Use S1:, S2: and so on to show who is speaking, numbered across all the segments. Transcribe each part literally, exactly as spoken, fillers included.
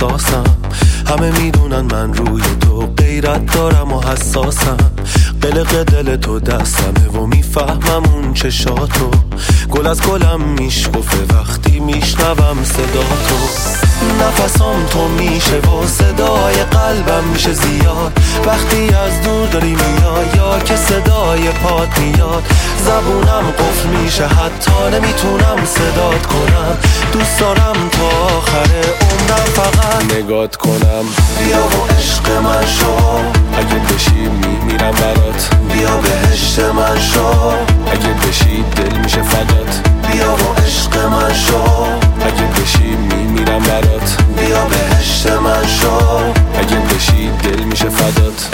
S1: احساسم. همه میدونن من روی تو غیرت دارم و حساسم. قلق دل تو دستمه و میفهمم اون چشاتو. گل از گلم میشکفه وقتی میشنوم صدا تو. نفسام تو میشه و صدای قلبم میشه زیاد وقتی از دور داری میای یا که صدای پات میاد. زبونم قفل میشه حتی نمیتونم صدات کنم. دوست دارم تا آخر عمرم فقط نگات کنم. بیا و عشق من شو اگه بشی میمیرم برات. بیا بهشت من شو اگه بشی دل میشه فدات. بیا و عشق من شو اگه بشی میمیرم برات. بیا بهشت من شو اگه بشی دل میشه فدات.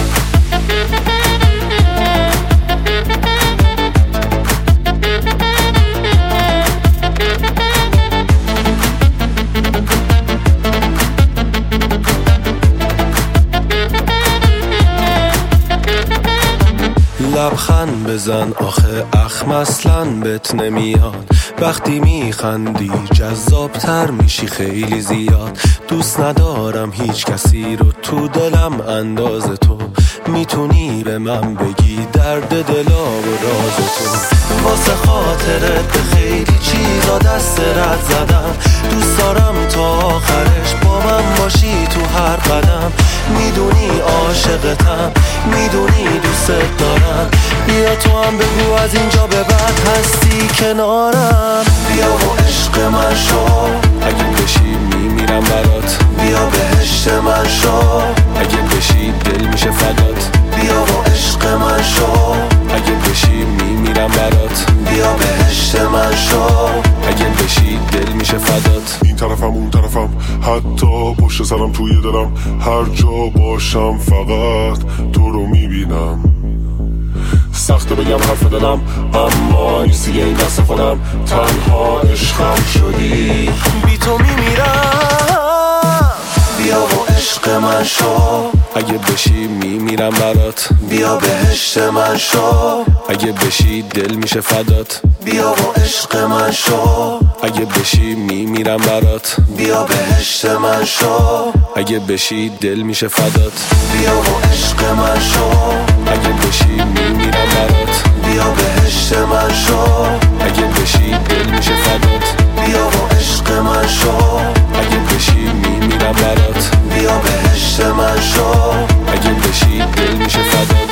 S1: لبخند بزن آخه اخم اصلاً بهت نمیاد. وقتی میخندی جذابتر میشی خیلی زیاد. دوست ندارم هیچ کسی رو تو دلم انداز تو. میتونی به من بگی درد دلا و راز تو. واسه خاطرت به خیلی چیزا دست رد زدم. دوست دارم تا آخرش با من باشی تو هر قدم. میدونی عاشقتم میدونی دوست دارم. بیا تو هم بگو از اینجا به بعد هستی کنارم. بیا و عشق من شو اگه بشی میمیرم برات. بیا بهشت من شو اگه بشی دل میشه فدات. بیا و عشق من شو اگه بشی میمیرم برات. بیا بهشت من شو اگه بشی دل میشه فدات.
S2: این طرفم اون طرفم حتی پشت سرم توی دلم. هر جا باشم فقط تو رو میبینم. سخته بگم حرف دلم اما نیستی این دست خودم. تنها عشقم شدی
S1: بی تو میمیرم. بیا و عشق من شو
S3: اگه بشی میمیرم برات.
S1: بیا بهشت من شو
S3: اگه بشی دل میشه فدات.
S1: بیا و عشق من شو
S3: اگه بشی میمیرم برات.
S1: بیا بهشت من شو
S3: اگه بشی دل میشه فدات.
S1: بیا و عشق من شو
S3: اگه بشی میمیرم برات.
S1: بیا بهشت من شو
S3: اگه بشی دل میشه فدات.
S1: بیا و عشق من شو
S3: اگه بشی میمیرم برات.
S1: بیا بهشت من شو
S3: اگه بشی دل میشه فدات.